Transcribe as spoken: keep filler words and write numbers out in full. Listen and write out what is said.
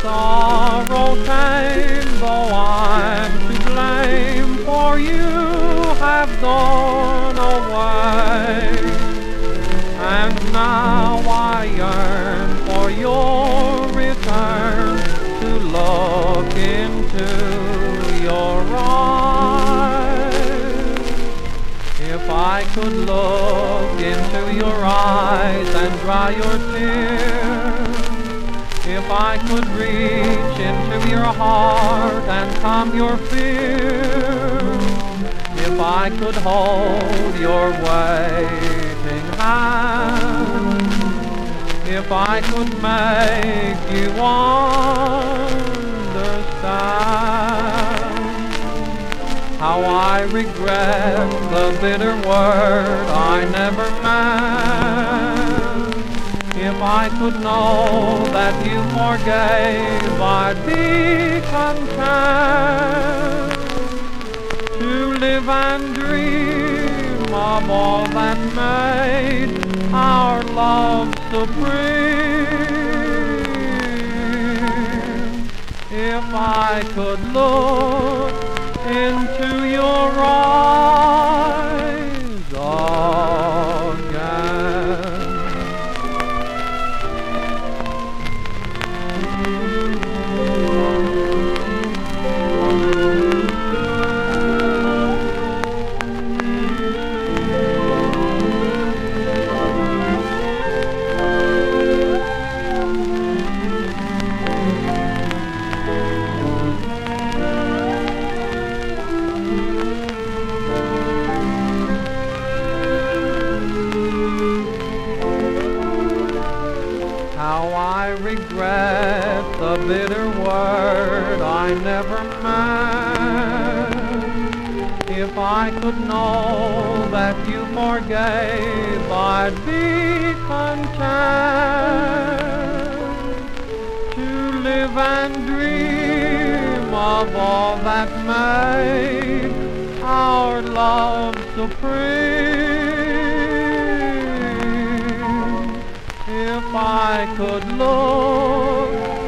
sorrow came, though I'm to blame, for you have gone away. And now I yearn for your return, to look into your eyes. If I could look into your eyes and dry your tears, if I could reach into your heart and calm your fears, if I could hold your waiting hand, if I could make you understand how I regret the bitter word I never meant. If I could know that you forgave, I'd be content to live and dream of all that made our love supreme. If I could look into your eyes again. How I regret the bitter word I never meant. If I could know that you forgave, I'd be content to live and dream of all that made our love supreme. If I could look